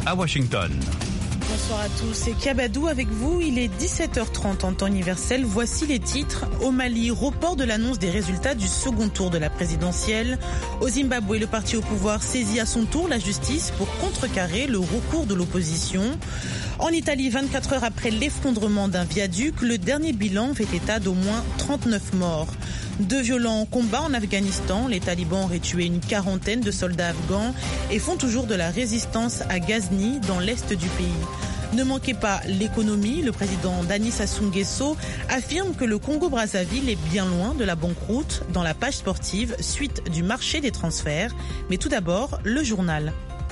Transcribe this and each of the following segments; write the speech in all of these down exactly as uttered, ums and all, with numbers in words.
à Washington. Bonsoir à tous, c'est Kabadou avec vous. Il est dix-sept heures trente en temps universel. Voici les titres. Au Mali, report de l'annonce des résultats du second tour de la présidentielle. Au Zimbabwe, le parti au pouvoir saisit à son tour la justice pour contrecarrer le recours de l'opposition. En Italie, vingt-quatre heures après l'effondrement d'un viaduc, le dernier bilan fait état d'au moins trente-neuf morts. De violents combats en Afghanistan. Les talibans auraient tué une quarantaine de soldats afghans et font toujours de la résistance à Ghazni, dans l'est du pays. Ne manquez pas l'économie. Le président Denis Sassou Nguesso affirme que le Congo-Brazzaville est bien loin de la banqueroute dans la page sportive suite du marché des transferts. Mais tout d'abord, le journal.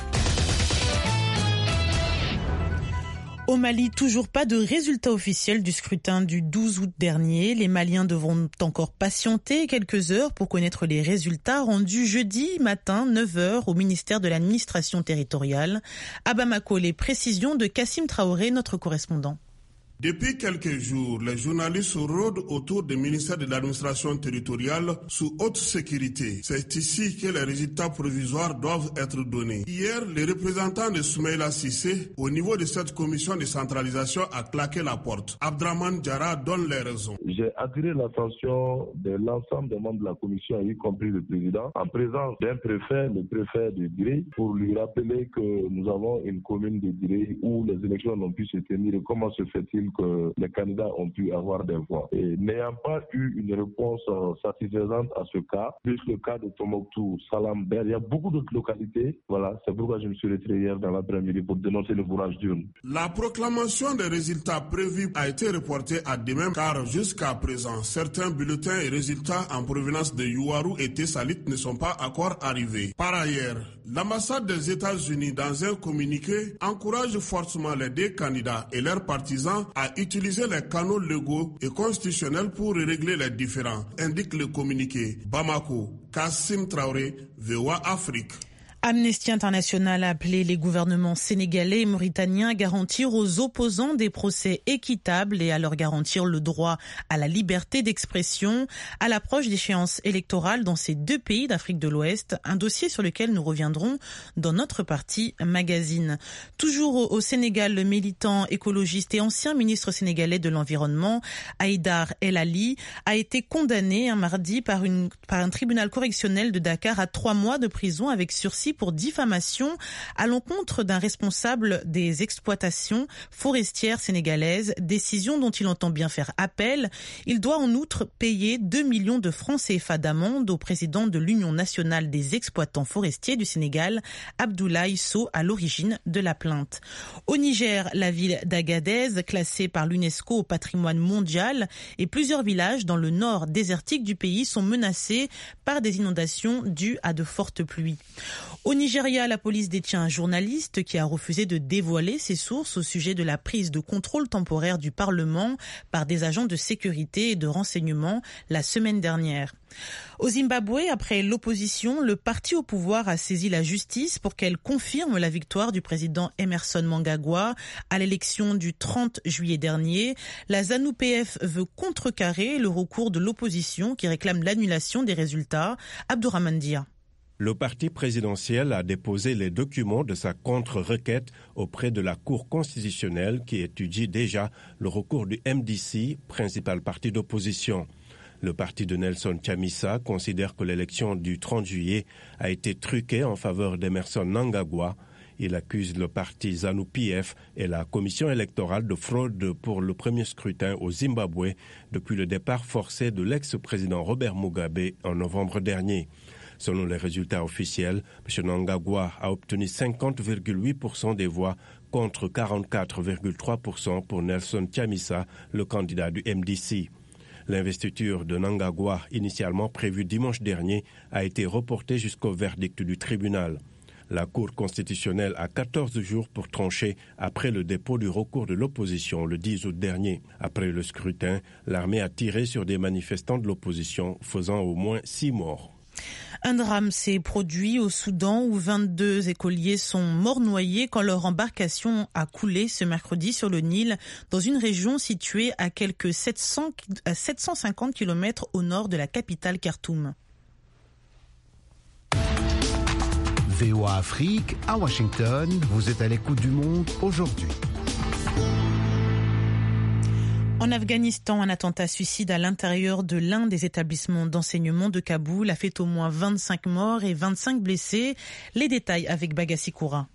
Au Mali, toujours pas de résultat officiel du scrutin du douze août dernier. Les Maliens devront encore patienter quelques heures pour connaître les résultats rendus jeudi matin, neuf heures, au ministère de l'administration territoriale. À Bamako, les précisions de Kassim Traoré, notre correspondant. Depuis quelques jours, les journalistes rôdent autour du ministère de l'administration territoriale sous haute sécurité. C'est ici que les résultats provisoires doivent être donnés. Hier, les représentants de Soumaïla Cissé, au niveau de cette commission de centralisation, a claqué la porte. Abdraman Diarra donne les raisons. J'ai attiré l'attention de l'ensemble des membres de la commission, y compris le président, en présence d'un préfet, le préfet de Diré, pour lui rappeler que nous avons une commune de Diré où les élections n'ont pu se tenir. Et comment se fait-il que les candidats ont pu avoir des voix. Et n'ayant pas eu une réponse satisfaisante à ce cas, plus le cas de Tombouctou, Salamber, il y a beaucoup d'autres localités. Voilà, c'est pourquoi je me suis retiré hier dans l'après-midi pour dénoncer le bourrage d'urne. La proclamation des résultats prévus a été reportée à demain car jusqu'à présent, certains bulletins et résultats en provenance de Youarou et Tessalit ne sont pas encore arrivés. Par ailleurs, l'ambassade des États-Unis, dans un communiqué, encourage fortement les deux candidats et leurs partisans à utiliser les canaux légaux et constitutionnels pour régler les différends, indique le communiqué. Bamako, Kassim Traoré, V O A Afrique. Amnesty International a appelé les gouvernements sénégalais et mauritaniens à garantir aux opposants des procès équitables et à leur garantir le droit à la liberté d'expression à l'approche d'échéances électorales dans ces deux pays d'Afrique de l'Ouest, un dossier sur lequel nous reviendrons dans notre partie magazine. Toujours au Sénégal, le militant écologiste et ancien ministre sénégalais de l'Environnement, Haïdar El Ali, a été condamné un mardi par, une, par un tribunal correctionnel de Dakar à trois mois de prison avec sursis pour diffamation à l'encontre d'un responsable des exploitations forestières sénégalaises, décision dont il entend bien faire appel. Il doit en outre payer deux millions de francs C F A d'amende au président de l'Union nationale des exploitants forestiers du Sénégal, Abdoulaye Sow, à l'origine de la plainte. Au Niger, la ville d'Agadez, classée par l'UNESCO au patrimoine mondial, et plusieurs villages dans le nord désertique du pays sont menacés par des inondations dues à de fortes pluies. Au Nigeria, la police détient un journaliste qui a refusé de dévoiler ses sources au sujet de la prise de contrôle temporaire du Parlement par des agents de sécurité et de renseignement la semaine dernière. Au Zimbabwe, après l'opposition, le parti au pouvoir a saisi la justice pour qu'elle confirme la victoire du président Emmerson Mnangagwa à l'élection du trente juillet dernier. La ZANU-P F veut contrecarrer le recours de l'opposition qui réclame l'annulation des résultats. Abdourahmane Dia. Le parti présidentiel a déposé les documents de sa contre-requête auprès de la Cour constitutionnelle qui étudie déjà le recours du M D C, principal parti d'opposition. Le parti de Nelson Chamisa considère que l'élection du trente juillet a été truquée en faveur d'Emmerson Mnangagwa. Il accuse le parti ZANU-P F et la commission électorale de fraude pour le premier scrutin au Zimbabwe depuis le départ forcé de l'ex-président Robert Mugabe en novembre dernier. Selon les résultats officiels, M. Mnangagwa a obtenu cinquante virgule huit pour cent des voix contre quarante-quatre virgule trois pour cent pour Nelson Chamisa, le candidat du M D C. L'investiture de Mnangagwa, initialement prévue dimanche dernier, a été reportée jusqu'au verdict du tribunal. La Cour constitutionnelle a quatorze jours pour trancher après le dépôt du recours de l'opposition le dix août dernier. Après le scrutin, l'armée a tiré sur des manifestants de l'opposition, faisant au moins six morts. Un drame s'est produit au Soudan où vingt-deux écoliers sont morts noyés quand leur embarcation a coulé ce mercredi sur le Nil dans une région située à quelques sept cents à sept cent cinquante kilomètres au nord de la capitale Khartoum. V O A Afrique, à Washington, vous êtes à l'écoute du monde aujourd'hui. En Afghanistan, un attentat suicide à l'intérieur de l'un des établissements d'enseignement de Kaboul a fait au moins vingt-cinq morts et vingt-cinq blessés. Les détails avec Bagassi Koura.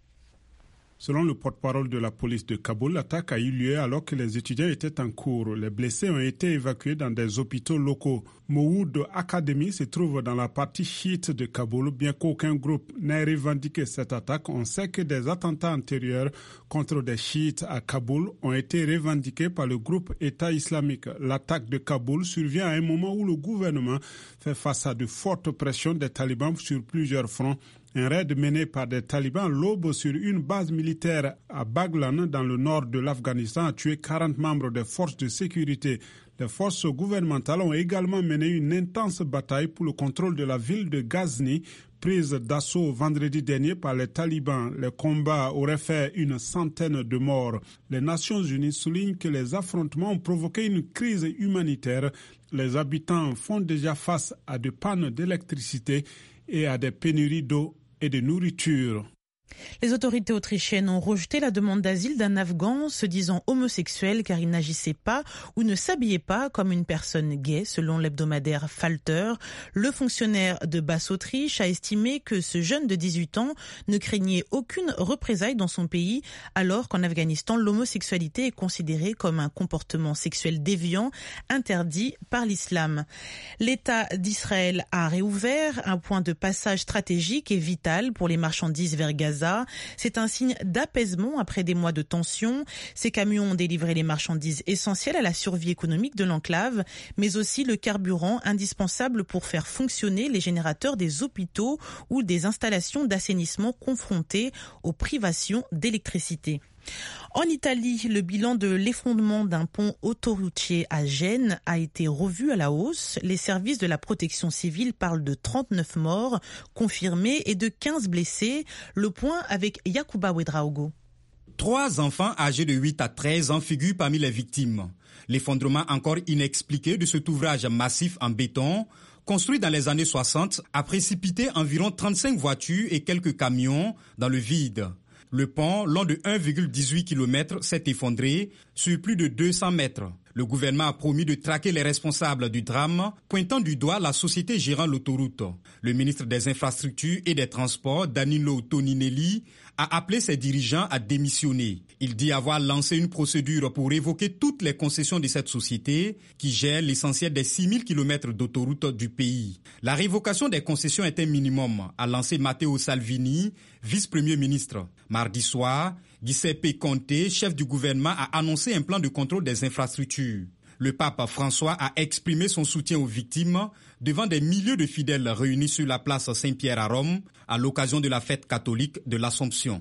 Selon le porte-parole de la police de Kaboul, l'attaque a eu lieu alors que les étudiants étaient en cours. Les blessés ont été évacués dans des hôpitaux locaux. Mohoud Academy se trouve dans la partie chiite de Kaboul. Bien qu'aucun groupe n'ait revendiqué cette attaque, on sait que des attentats antérieurs contre des chiites à Kaboul ont été revendiqués par le groupe État islamique. L'attaque de Kaboul survient à un moment où le gouvernement fait face à de fortes pressions des talibans sur plusieurs fronts. Un raid mené par des talibans l'aube sur une base militaire à Baghlan dans le nord de l'Afghanistan a tué quarante membres des forces de sécurité. Les forces gouvernementales ont également mené une intense bataille pour le contrôle de la ville de Ghazni, prise d'assaut vendredi dernier par les talibans. Les combats auraient fait une centaine de morts. Les Nations unies soulignent que les affrontements ont provoqué une crise humanitaire. Les habitants font déjà face à des pannes d'électricité et à des pénuries d'eau et de nourriture. Les autorités autrichiennes ont rejeté la demande d'asile d'un Afghan se disant homosexuel car il n'agissait pas ou ne s'habillait pas comme une personne gay, selon l'hebdomadaire Falter. Le fonctionnaire de Basse-Autriche a estimé que ce jeune de dix-huit ans ne craignait aucune représaille dans son pays, alors qu'en Afghanistan, l'homosexualité est considérée comme un comportement sexuel déviant interdit par l'islam. L'État d'Israël a réouvert un point de passage stratégique et vital pour les marchandises vers Gaza. C'est un signe d'apaisement après des mois de tension. Ces camions ont délivré les marchandises essentielles à la survie économique de l'enclave, mais aussi le carburant indispensable pour faire fonctionner les générateurs des hôpitaux ou des installations d'assainissement confrontées aux privations d'électricité. En Italie, le bilan de l'effondrement d'un pont autoroutier à Gênes a été revu à la hausse. Les services de la protection civile parlent de trente-neuf morts confirmés et de quinze blessés. Le point avec Yacouba Ouedraogo. Trois enfants âgés de huit à treize ans figurent parmi les victimes. L'effondrement encore inexpliqué de cet ouvrage massif en béton, construit dans les années soixante, a précipité environ trente-cinq voitures et quelques camions dans le vide. Le pont, long de un virgule dix-huit kilomètres, s'est effondré sur plus de deux cents mètres. Le gouvernement a promis de traquer les responsables du drame, pointant du doigt la société gérant l'autoroute. Le ministre des Infrastructures et des Transports, Danilo Toninelli, a appelé ses dirigeants à démissionner. Il dit avoir lancé une procédure pour révoquer toutes les concessions de cette société qui gère l'essentiel des six mille kilomètres d'autoroute du pays. La révocation des concessions est un minimum, a lancé Matteo Salvini, vice-premier ministre. Mardi soir, Giuseppe Conte, chef du gouvernement, a annoncé un plan de contrôle des infrastructures. Le pape François a exprimé son soutien aux victimes devant des milliers de fidèles réunis sur la place Saint-Pierre à Rome à l'occasion de la fête catholique de l'Assomption.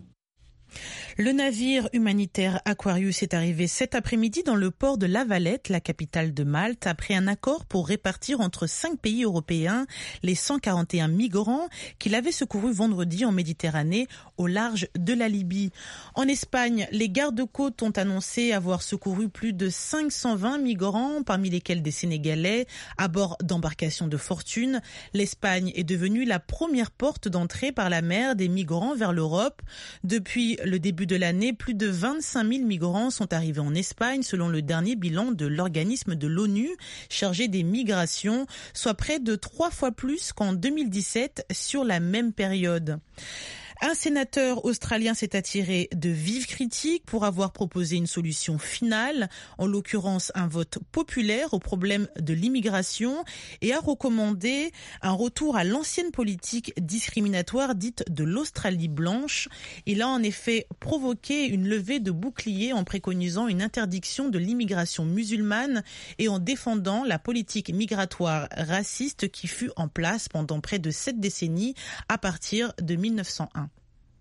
Le navire humanitaire Aquarius est arrivé cet après-midi dans le port de La Valette, la capitale de Malte, après un accord pour répartir entre cinq pays européens les cent quarante et un migrants qu'il avait secourus vendredi en Méditerranée au large de la Libye. En Espagne, les gardes-côtes ont annoncé avoir secouru plus de cinq cent vingt migrants, parmi lesquels des Sénégalais, à bord d'embarcations de fortune. L'Espagne est devenue la première porte d'entrée par la mer des migrants vers l'Europe. Depuis le début de l'année, plus de vingt-cinq mille migrants sont arrivés en Espagne, selon le dernier bilan de l'organisme de l'ONU chargé des migrations, soit près de trois fois plus qu'en deux mille dix-sept sur la même période. Un sénateur australien s'est attiré de vives critiques pour avoir proposé une solution finale, en l'occurrence un vote populaire au problème de l'immigration, et a recommandé un retour à l'ancienne politique discriminatoire dite de l'Australie blanche. Il a en effet provoqué une levée de boucliers en préconisant une interdiction de l'immigration musulmane et en défendant la politique migratoire raciste qui fut en place pendant près de sept décennies à partir de mille neuf cent un.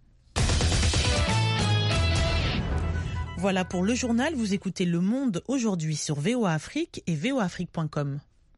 Voilà pour le journal. Vous écoutez Le Monde aujourd'hui sur V O A Afrique et v o a afrique point com.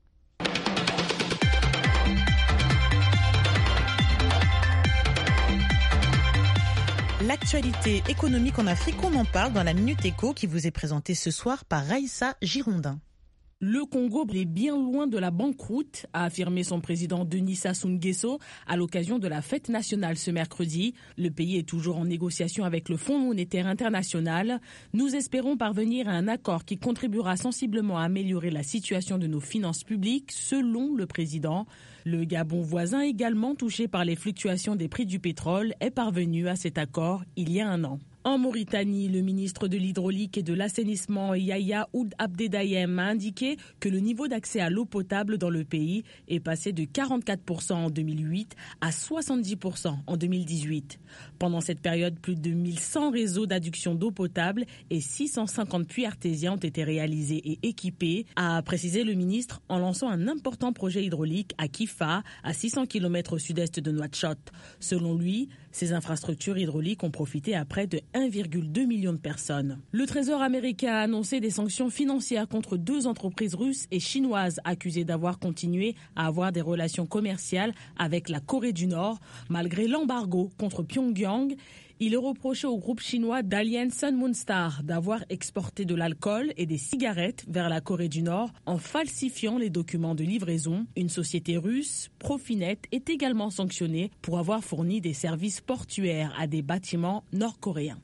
L'actualité économique en Afrique, on en parle dans la Minute Éco qui vous est présentée ce soir par Raïssa Girondin. Le Congo est bien loin de la banqueroute, a affirmé son président Denis Sassou Nguesso à l'occasion de la fête nationale ce mercredi. Le pays est toujours en négociation avec le Fonds monétaire international. Nous espérons parvenir à un accord qui contribuera sensiblement à améliorer la situation de nos finances publiques, selon le président. Le Gabon voisin, également touché par les fluctuations des prix du pétrole, est parvenu à cet accord il y a un an. En Mauritanie, le ministre de l'Hydraulique et de l'Assainissement Yahya Ould Abdeldaïem a indiqué que le niveau d'accès à l'eau potable dans le pays est passé de quarante-quatre pour cent en deux mille huit à soixante-dix pour cent en deux mille dix-huit. Pendant cette période, plus de mille cent réseaux d'adduction d'eau potable et six cent cinquante puits artésiens ont été réalisés et équipés, a précisé le ministre en lançant un important projet hydraulique à Kifa, à six cents kilomètres au sud-est de Nouakchott. Selon lui, ces infrastructures hydrauliques ont profité à près de un virgule deux million de personnes. Le Trésor américain a annoncé des sanctions financières contre deux entreprises russes et chinoises accusées d'avoir continué à avoir des relations commerciales avec la Corée du Nord, malgré l'embargo contre Pyongyang. Il est reproché au groupe chinois Dalian Sun Moonstar d'avoir exporté de l'alcool et des cigarettes vers la Corée du Nord en falsifiant les documents de livraison. Une société russe, Profinet, est également sanctionnée pour avoir fourni des services portuaires à des bâtiments nord-coréens.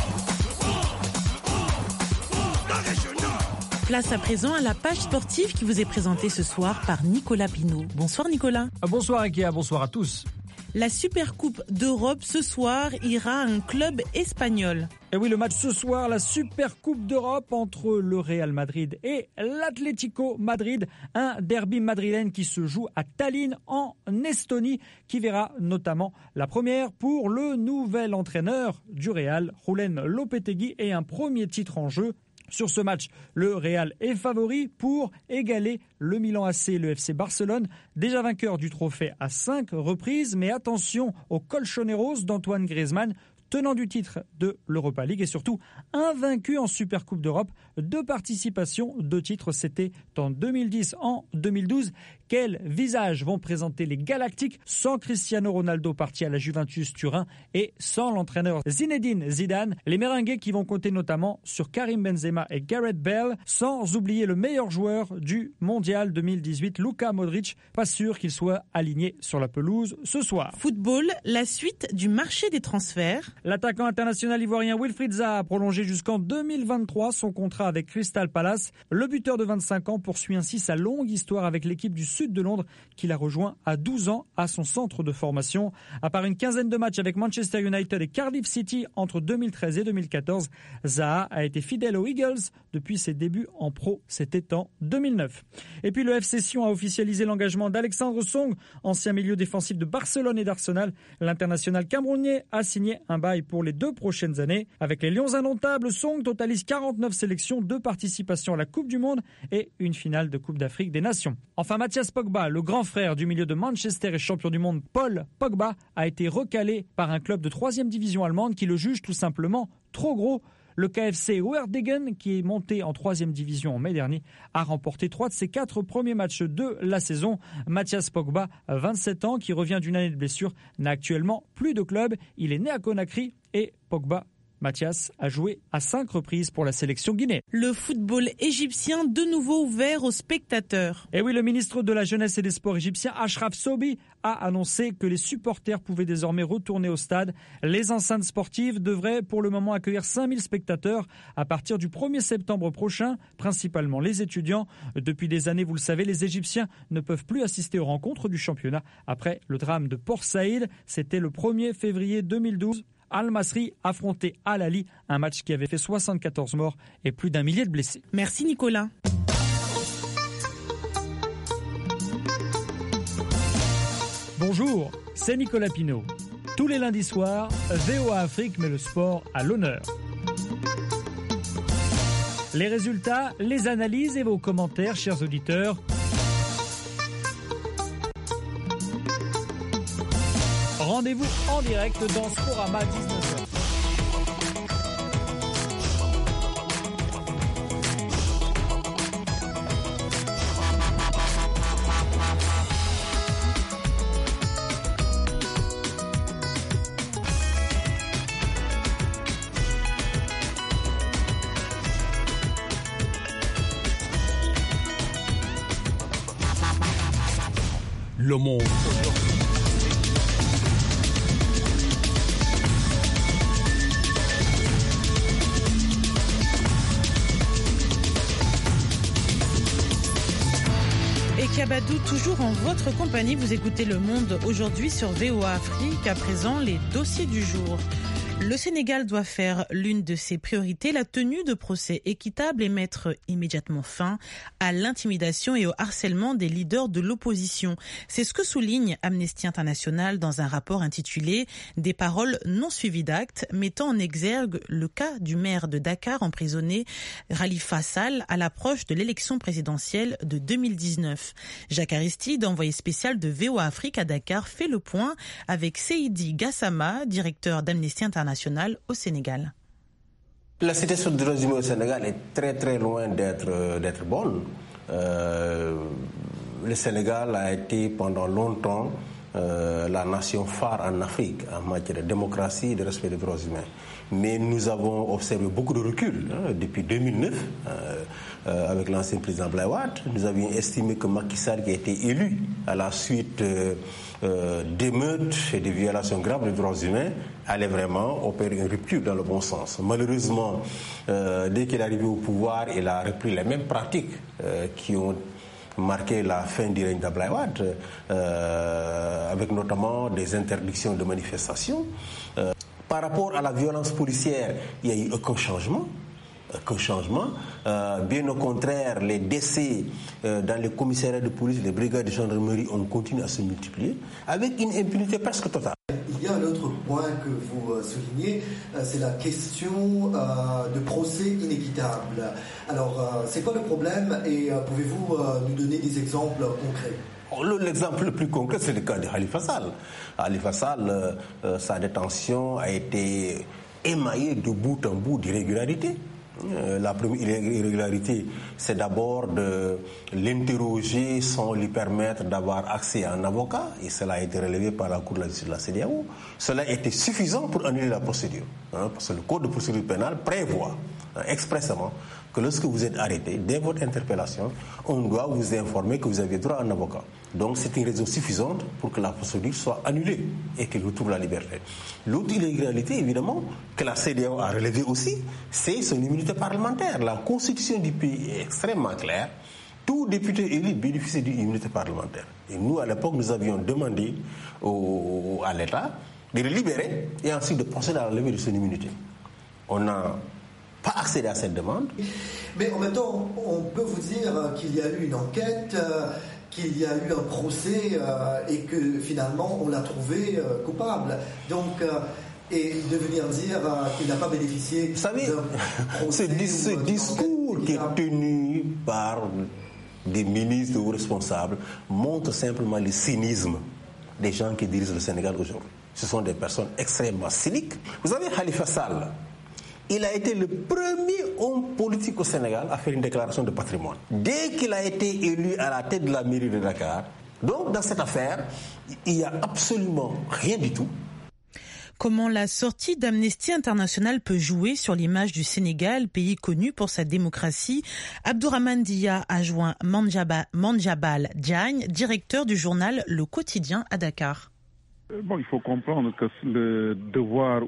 Place à présent à la page sportive qui vous est présentée ce soir par Nicolas Pinault. Bonsoir Nicolas. Bonsoir Ikea, bonsoir à tous. La Supercoupe d'Europe ce soir ira à un club espagnol. Et oui, le match ce soir, la Supercoupe d'Europe entre le Real Madrid et l'Atlético Madrid. Un derby madrilène qui se joue à Tallinn en Estonie, qui verra notamment la première pour le nouvel entraîneur du Real, Julen Lopetegui, et un premier titre en jeu. Sur ce match, le Real est favori pour égaler le Milan A C et le F C Barcelone, déjà vainqueur du trophée à cinq reprises. Mais attention aux colchoneros d'Antoine Griezmann, tenant du titre de l'Europa League et surtout invaincu en Supercoupe d'Europe. Deux participations, deux titres, c'était en deux mille dix, en deux mille douze. Quel visage vont présenter les Galactiques sans Cristiano Ronaldo parti à la Juventus Turin et sans l'entraîneur Zinedine Zidane? Les Merengues qui vont compter notamment sur Karim Benzema et Gareth Bale, sans oublier le meilleur joueur du Mondial deux mille dix-huit, Luka Modric. Pas sûr qu'il soit aligné sur la pelouse ce soir. Football, la suite du marché des transferts. L'attaquant international ivoirien Wilfried Zaha a prolongé jusqu'en deux mille vingt-trois son contrat avec Crystal Palace. Le buteur de vingt-cinq ans poursuit ainsi sa longue histoire avec l'équipe du sud de Londres qu'il a rejoint à douze ans à son centre de formation. À part une quinzaine de matchs avec Manchester United et Cardiff City entre deux mille treize et deux mille quatorze, Zaha a été fidèle aux Eagles depuis ses débuts en pro, c'était en deux mille neuf. Et puis le F C Sion a officialisé l'engagement d'Alexandre Song, ancien milieu défensif de Barcelone et d'Arsenal. L'international camerounais a signé un bail pour les deux prochaines années. Avec les Lions indomptables, Song totalise quarante-neuf sélections, deux participations à la Coupe du Monde et une finale de Coupe d'Afrique des Nations. Enfin, Mathias Pogba, le grand frère du milieu de Manchester et champion du monde Paul Pogba, a été recalé par un club de troisième division allemande qui le juge tout simplement trop gros. Le K F C Uerdingen, qui est monté en troisième division en mai dernier, a remporté trois de ses quatre premiers matchs de la saison. Mathias Pogba, vingt-sept ans, qui revient d'une année de blessure, n'a actuellement plus de club. Il est né à Conakry et Pogba, Mathias, a joué à cinq reprises pour la sélection guinéenne. Le football égyptien de nouveau ouvert aux spectateurs. Et oui, le ministre de la Jeunesse et des Sports égyptien, Achraf Soubi, a annoncé que les supporters pouvaient désormais retourner au stade. Les enceintes sportives devraient pour le moment accueillir cinq mille spectateurs à partir du premier septembre prochain, principalement les étudiants. Depuis des années, vous le savez, les Égyptiens ne peuvent plus assister aux rencontres du championnat après le drame de Port Saïd. C'était le premier février deux mille douze. Al-Masri affrontait Al Ahly, un match qui avait fait soixante-quatorze morts et plus d'un millier de blessés. Merci Nicolas. Bonjour, c'est Nicolas Pinault. Tous les lundis soirs, V O A Afrique met le sport à l'honneur. Les résultats, les analyses et vos commentaires, chers auditeurs. Rendez-vous en direct dans Sporama dix-neuf heures. Le Monde aujourd'hui. Et Kabadou, toujours en votre compagnie, vous écoutez Le Monde aujourd'hui sur V O A Afrique. À présent, les dossiers du jour. Le Sénégal doit faire l'une de ses priorités, la tenue de procès équitables et mettre immédiatement fin à l'intimidation et au harcèlement des leaders de l'opposition. C'est ce que souligne Amnesty International dans un rapport intitulé « Des paroles non suivies d'actes » mettant en exergue le cas du maire de Dakar emprisonné Khalifa Sall à l'approche de l'élection présidentielle de deux mille dix-neuf. Jacques Aristide, envoyé spécial de V O A Afrique à Dakar, fait le point avec Seydi Gassama, directeur d'Amnesty International au Sénégal. La situation des droits humains au Sénégal est très très loin d'être, d'être bonne. Euh, le Sénégal a été pendant longtemps euh, la nation phare en Afrique en matière de démocratie et de respect des droits humains. Mais nous avons observé beaucoup de recul hein, depuis deux mille neuf euh, euh, avec l'ancien président Abdoulaye Wade. Nous avions estimé que Macky Sall, qui a été élu à la suite euh, euh, d'émeutes et de violations graves des droits humains, allait vraiment opérer une rupture dans le bon sens. Malheureusement, euh, dès qu'il est arrivé au pouvoir, il a repris les mêmes pratiques euh, qui ont marqué la fin du règne d'Abdoulaye Wade, euh, avec notamment des interdictions de manifestations. Euh, Par rapport à la violence policière, il n'y a eu aucun changement. Aucun changement. Euh, bien au contraire, les décès euh, dans les commissariats de police, les brigades de gendarmerie ont continué à se multiplier, avec une impunité presque totale. Il y a un autre point que vous euh, soulignez, euh, c'est la question euh, de procès inéquitable. Alors, euh, c'est quoi le problème et euh, pouvez-vous euh, nous donner des exemples concrets ? L'exemple le plus concret, c'est le cas de Khalifa Sall. Khalifa Sall, euh, sa détention a été émaillée de bout en bout d'irrégularités. Euh, la première irrégularité, c'est d'abord de l'interroger sans lui permettre d'avoir accès à un avocat, et cela a été relevé par la Cour de la justice de la C E D E A O. Cela était suffisant pour annuler la procédure, hein, parce que le Code de procédure pénale prévoit hein, expressément que lorsque vous êtes arrêté, dès votre interpellation, on doit vous informer que vous avez droit à un avocat. Donc c'est une raison suffisante pour que la procédure soit annulée et qu'il retrouve la liberté. L'autre illégalité, évidemment, que la C E D E A O a relevé aussi, c'est son immunité parlementaire. La constitution du pays est extrêmement claire. Tout député élu bénéficie d'une immunité parlementaire. Et nous, à l'époque, nous avions demandé au, à l'État de le libérer et ensuite de procéder à la levée de son immunité. On a pas accéder à cette demande. Mais en même temps, on peut vous dire qu'il y a eu une enquête, euh, qu'il y a eu un procès euh, et que finalement on l'a trouvé euh, coupable. Donc, euh, et de venir dire euh, qu'il n'a pas bénéficié. Vous savez, ce, ce discours qui est tenu par des ministres ou responsables montre simplement le cynisme des gens qui dirigent le Sénégal aujourd'hui. Ce sont des personnes extrêmement cyniques. Vous avez Khalifa Sall. Il a été le premier homme politique au Sénégal à faire une déclaration de patrimoine. Dès qu'il a été élu à la tête de la mairie de Dakar, donc dans cette affaire, il n'y a absolument rien du tout. Comment la sortie d'Amnesty International peut jouer sur l'image du Sénégal, pays connu pour sa démocratie? Abdourahmane Dia a joint Mandjabal Diagne, directeur du journal Le Quotidien à Dakar. Bon, il faut comprendre que le devoir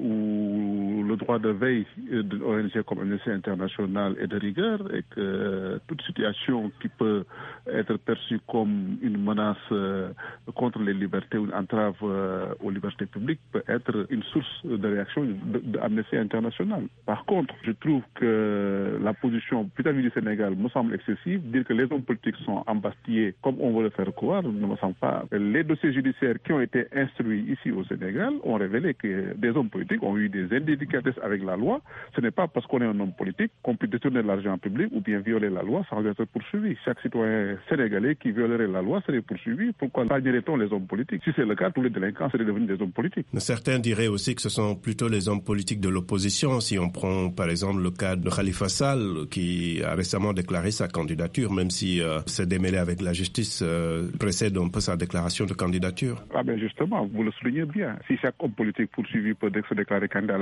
ou le droit de veille de l'O N G comme Amnesty International est de rigueur et que toute situation qui peut être perçue comme une menace contre les libertés ou une entrave aux libertés publiques peut être une source de réaction d'Amnesty International. Par contre, je trouve que la position vis-à-vis du Sénégal me semble excessive. Dire que les hommes politiques sont embastillés comme on veut le faire croire ne me semble pas. Les dossiers judiciaires qui ont été instruits ici au Sénégal ont révélé que des hommes politiques ont eu des indélicatesses avec la loi. Ce n'est pas parce qu'on est un homme politique qu'on peut détourner l'argent public ou bien violer la loi sans être poursuivi. Chaque citoyen sénégalais qui violerait la loi serait poursuivi. Pourquoi bagnerait-on les hommes politiques? Si c'est le cas, tous les délinquants seraient devenus des hommes politiques. Certains diraient aussi que ce sont plutôt les hommes politiques de l'opposition. Si on prend par exemple le cas de Khalifa Sall qui a récemment déclaré sa candidature, même si euh, se démêler avec la justice euh, précède un peu sa déclaration de candidature. Ah ben justement, vous le soulignez bien. Si chaque homme politique poursuivi peut se déclarer candidat à la présidence de la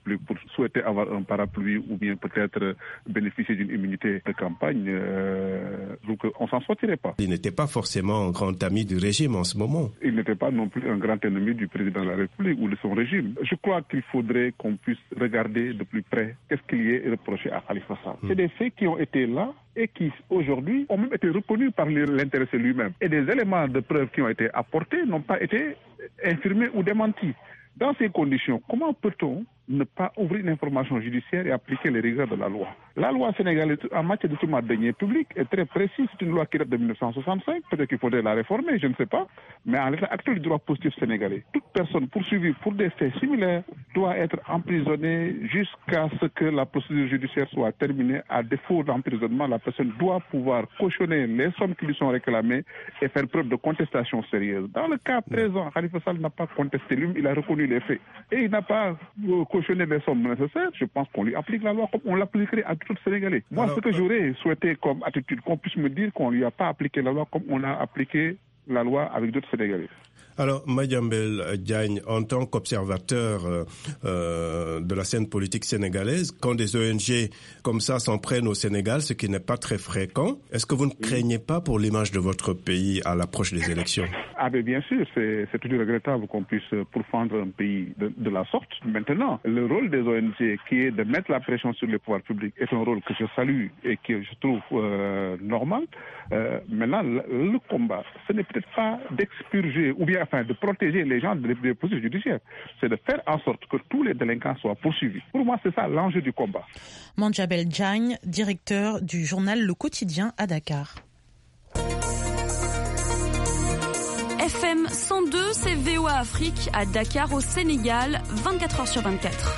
République pour souhaiter avoir un parapluie ou bien peut-être bénéficier d'une immunité de campagne, euh, donc on s'en sortirait pas. Il n'était pas forcément un grand ami du régime en ce moment. Il n'était pas non plus un grand ennemi du président de la République ou de son régime. Je crois qu'il faudrait qu'on puisse regarder de plus près qu'est-ce qu'il y est reproché à Khalifa Sall. C'est des faits qui ont été là et qui, aujourd'hui, ont même été reconnus par l'intéressé lui-même. Et des éléments de preuve qui ont été apportés n'ont pas été infirmés ou démentis. Dans ces conditions, comment peut-on ne pas ouvrir une information judiciaire et appliquer les rigueurs de la loi? La loi sénégalaise en matière de détournement de deniers publics est très précise. C'est une loi qui date de dix-neuf cent soixante-cinq. Peut-être qu'il faudrait la réformer, je ne sais pas. Mais en l'état actuel du droit positif sénégalais, toute personne poursuivie pour des faits similaires doit être emprisonnée jusqu'à ce que la procédure judiciaire soit terminée. À défaut d'emprisonnement, la personne doit pouvoir cautionner les sommes qui lui sont réclamées et faire preuve de contestation sérieuse. Dans le cas présent, Khalifa Sall n'a pas contesté, lui, il a reconnu les faits. Et il n'a pas cautionner les sommes nécessaires, je pense qu'on lui applique la loi comme on l'appliquerait à tout autre Sénégalais. Moi, Alors, ce que j'aurais souhaité comme attitude, qu'on puisse me dire qu'on ne lui a pas appliqué la loi comme on a appliqué la loi avec d'autres Sénégalais. Alors, Madiambel Diagne, en tant qu'observateur euh, euh, de la scène politique sénégalaise, quand des O N G comme ça s'en prennent au Sénégal, ce qui n'est pas très fréquent, est-ce que vous ne craignez pas pour l'image de votre pays à l'approche des élections? Ah ben bien sûr, c'est, c'est toujours regrettable qu'on puisse pourfendre un pays de, de la sorte. Maintenant, le rôle des O N G, qui est de mettre la pression sur les pouvoirs publics, est un rôle que je salue et que je trouve euh, normal. Euh, maintenant, le, le combat, ce n'est peut-être pas d'expurger ou bien enfin de protéger les gens des, des procédures judiciaires. C'est de faire en sorte que tous les délinquants soient poursuivis. Pour moi, c'est ça l'enjeu du combat. Madiambel Diagne, directeur du journal Le Quotidien à Dakar. F M cent deux, c'est V O A Afrique à Dakar au Sénégal, vingt-quatre heures sur vingt-quatre.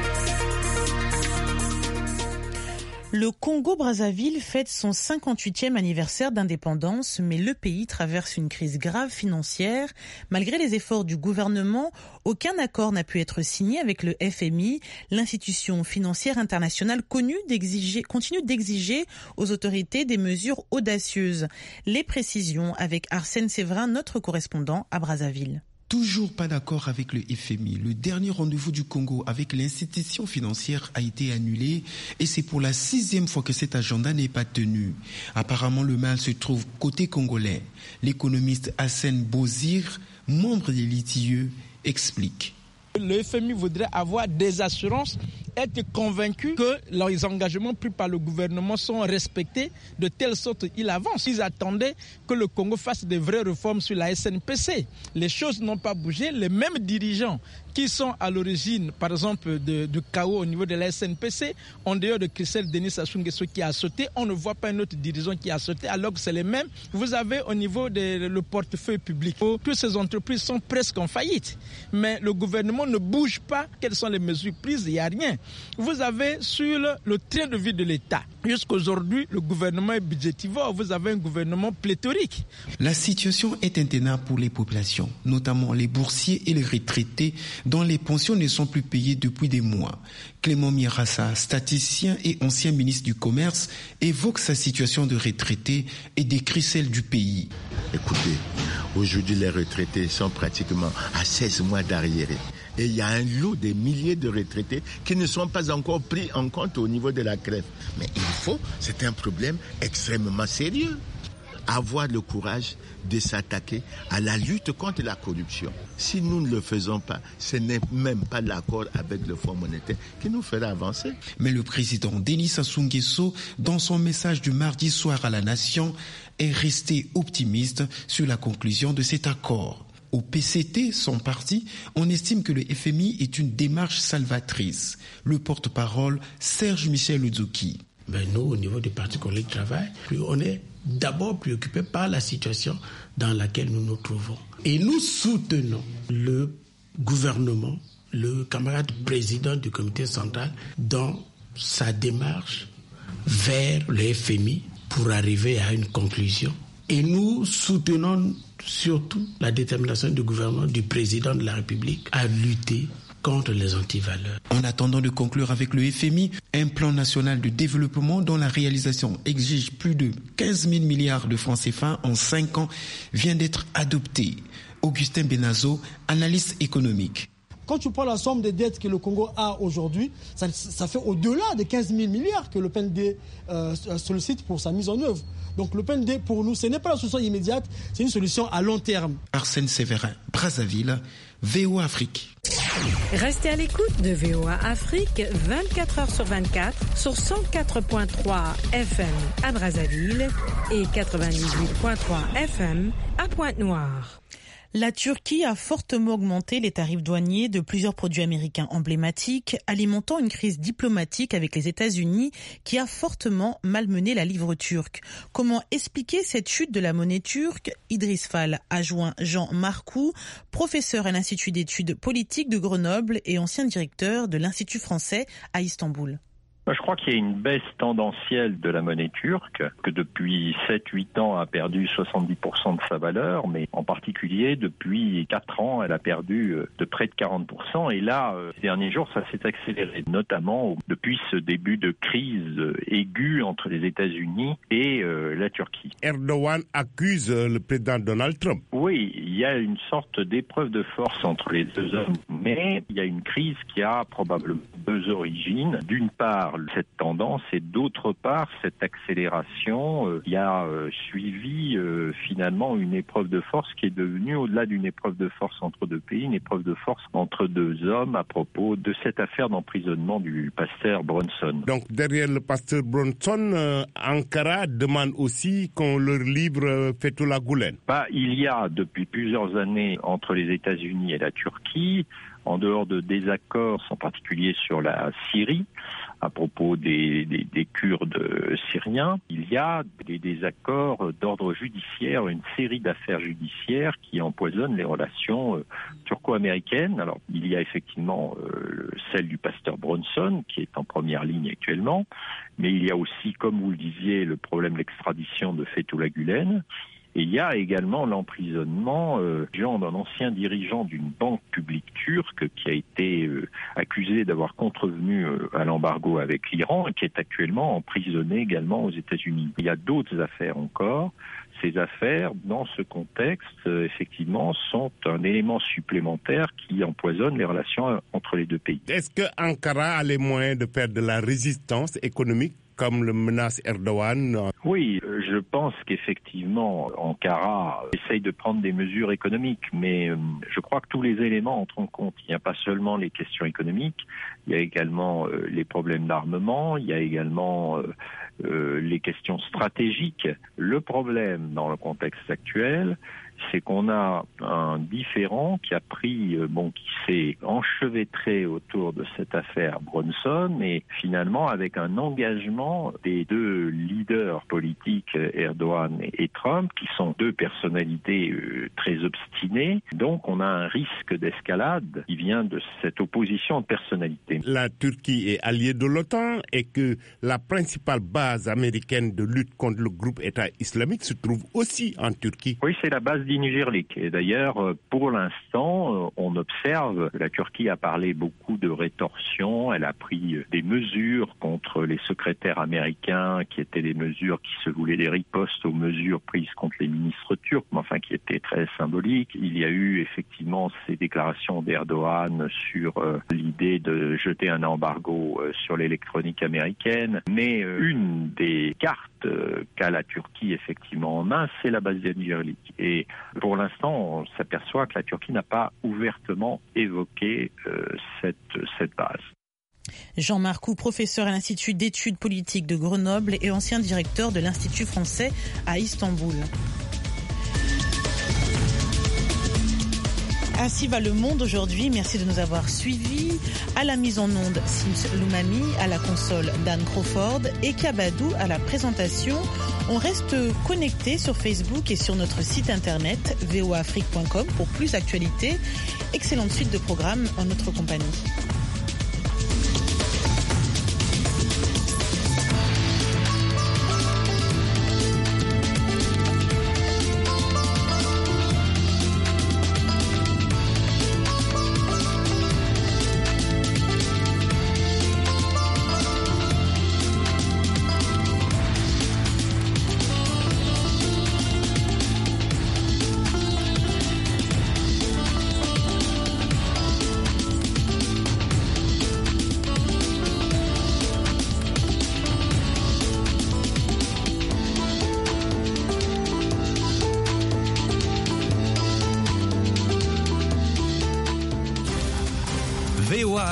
Le Congo-Brazzaville fête son cinquante-huitième anniversaire d'indépendance, mais le pays traverse une crise grave financière. Malgré les efforts du gouvernement, aucun accord n'a pu être signé avec le F M I. L'institution financière internationale connue d'exiger, continue d'exiger aux autorités des mesures audacieuses. Les précisions avec Arsène Séverin, notre correspondant à Brazzaville. Toujours pas d'accord avec le F M I. Le dernier rendez-vous du Congo avec l'institution financière a été annulé et c'est pour la sixième fois que cet agenda n'est pas tenu. Apparemment, le mal se trouve côté congolais. L'économiste Hassan Bozir, membre des litigieux, explique. Le F M I voudrait avoir des assurances, être convaincu que les engagements pris par le gouvernement sont respectés, de telle sorte qu'il avance. Ils attendaient que le Congo fasse de vraies réformes sur la S N P C. Les choses n'ont pas bougé. Les mêmes dirigeants qui sont à l'origine, par exemple, de, du chaos au niveau de la S N P C, en dehors de Christelle Denis Sassou Nguesso qui a sauté, on ne voit pas un autre dirigeant qui a sauté, alors que c'est les mêmes. Vous avez au niveau du portefeuille public, toutes ces entreprises sont presque en faillite. Mais le gouvernement ne bouge pas. Quelles sont les mesures prises? Il n'y a rien. Vous avez sur le, le train de vie de l'État. Jusqu'aujourd'hui, le gouvernement est budgétivore. Vous avez un gouvernement pléthorique. La situation est intenable pour les populations, notamment les boursiers et les retraités dont les pensions ne sont plus payées depuis des mois. Clément Mirassa, statisticien et ancien ministre du Commerce, évoque sa situation de retraité et décrit celle du pays. Écoutez, aujourd'hui les retraités sont pratiquement à seize mois d'arriérés. Et il y a un lot de milliers de retraités qui ne sont pas encore pris en compte au niveau de la crève. Mais il faut, c'est un problème extrêmement sérieux, avoir le courage de s'attaquer à la lutte contre la corruption. Si nous ne le faisons pas, ce n'est même pas l'accord avec le Fonds monétaire qui nous fera avancer. Mais le président Denis Sassou Nguesso, dans son message du mardi soir à la Nation, est resté optimiste sur la conclusion de cet accord. Au P C T, son parti, on estime que le F M I est une démarche salvatrice. Le porte-parole, Serge Michel Uzuki. Ben nous, au niveau du Parti collègue travail, on est d'abord préoccupé par la situation dans laquelle nous nous trouvons. Et nous soutenons le gouvernement, le camarade président du comité central, dans sa démarche vers le F M I pour arriver à une conclusion. Et nous soutenons surtout la détermination du gouvernement, du président de la République à lutter contre les antivaleurs. En attendant de conclure avec le F M I, un plan national de développement dont la réalisation exige plus de quinze mille milliards de francs C F A en cinq ans vient d'être adopté. Augustin Benazo, analyste économique. Quand tu prends la somme des dettes que le Congo a aujourd'hui, ça, ça fait au-delà des quinze mille milliards que le P N D euh, sollicite pour sa mise en œuvre. Donc le P N D, pour nous, ce n'est pas la solution immédiate, c'est une solution à long terme. Arsène Séverin, Brazzaville, V O A Afrique. Restez à l'écoute de V O A Afrique vingt-quatre heures sur vingt-quatre sur cent quatre virgule trois F M à Brazzaville et quatre-vingt-dix-huit virgule trois F M à Pointe-Noire. La Turquie a fortement augmenté les tarifs douaniers de plusieurs produits américains emblématiques, alimentant une crise diplomatique avec les États-Unis qui a fortement malmené la livre turque. Comment expliquer cette chute de la monnaie turque ? Idriss Fall a joint Jean Marcou, professeur à l'Institut d'études politiques de Grenoble et ancien directeur de l'Institut français à Istanbul. Je crois qu'il y a une baisse tendancielle de la monnaie turque, que depuis sept huit ans a perdu soixante-dix pour cent de sa valeur, mais en particulier depuis quatre ans, elle a perdu de près de quarante pour cent. Et là, ces derniers jours, ça s'est accéléré, notamment depuis ce début de crise aiguë entre les États-Unis et euh, la Turquie. Erdogan accuse le président Donald Trump. Oui, il y a une sorte d'épreuve de force entre les deux hommes, mais il y a une crise qui a probablement deux origines. D'une part, cette tendance et d'autre part cette accélération euh, qui a euh, suivi euh, finalement une épreuve de force qui est devenue au-delà d'une épreuve de force entre deux pays, une épreuve de force entre deux hommes à propos de cette affaire d'emprisonnement du pasteur Brunson. Donc derrière le pasteur Brunson, euh, Ankara demande aussi qu'on leur livre euh, Fethullah Gülen. Bah, il y a depuis plusieurs années entre les États-Unis et la Turquie, en dehors de désaccords, en particulier sur la Syrie, à propos des, des, des Kurdes syriens, il y a des désaccords d'ordre judiciaire, une série d'affaires judiciaires qui empoisonnent les relations euh, turco-américaines. Alors, il y a effectivement euh, celle du pasteur Brunson, qui est en première ligne actuellement, mais il y a aussi, comme vous le disiez, le problème de l'extradition de Fethullah Gülen. Et il y a également l'emprisonnement euh, d'un ancien dirigeant d'une banque publique turque qui a été euh, accusé d'avoir contrevenu euh, à l'embargo avec l'Iran et qui est actuellement emprisonné également aux États-Unis. Il y a d'autres affaires encore. Ces affaires, dans ce contexte, euh, effectivement, sont un élément supplémentaire qui empoisonne les relations entre les deux pays. Est-ce que Ankara a les moyens de faire de la résistance économique comme le menace Erdogan? Oui, je pense qu'effectivement, Ankara essaye de prendre des mesures économiques, mais euh, je crois que tous les éléments entrent en compte. Il n'y a pas seulement les questions économiques, il y a également euh, les problèmes d'armement, il y a également euh, euh, les questions stratégiques. Le problème dans le contexte actuel, c'est qu'on a un différend qui a pris, euh, bon, qui s'est enchevêtré autour de cette affaire Brunson, et finalement avec un engagement des deux leaders politiques, Erdogan et Trump, qui sont deux personnalités euh, très obstinées. Donc on a un risque d'escalade qui vient de cette opposition de personnalités. La Turquie est alliée de l'OTAN et que la principale base américaine de lutte contre le groupe État islamique se trouve aussi en Turquie. Oui, c'est la base d'Inugirlik. Et d'ailleurs, pour l'instant, on observe que la Turquie a parlé beaucoup de rétorsion. Elle a pris des mesures contre les secrétaires américains qui étaient des mesures qui se voulaient des ripostes aux mesures prises contre les ministres turcs, mais enfin qui étaient très symboliques. Il y a eu effectivement ces déclarations d'Erdogan sur euh, l'idée de jeter un embargo euh, sur l'électronique américaine. Mais euh, une des cartes euh, qu'a la Turquie effectivement en main, c'est la base d'Inugirlik. Et pour l'instant, on s'aperçoit que la Turquie n'a pas ouvertement évoqué euh, cette, cette base. Jean Marcou, professeur à l'Institut d'études politiques de Grenoble et ancien directeur de l'Institut français à Istanbul. Ainsi va le monde aujourd'hui. Merci de nous avoir suivis. À la mise en onde, Sims Loumami, à la console, Dan Crawford et Kabadou à la présentation. On reste connecté sur Facebook et sur notre site internet v o a afrique point com pour plus d'actualités. Excellente suite de programmes en notre compagnie.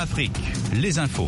Afrique, les infos.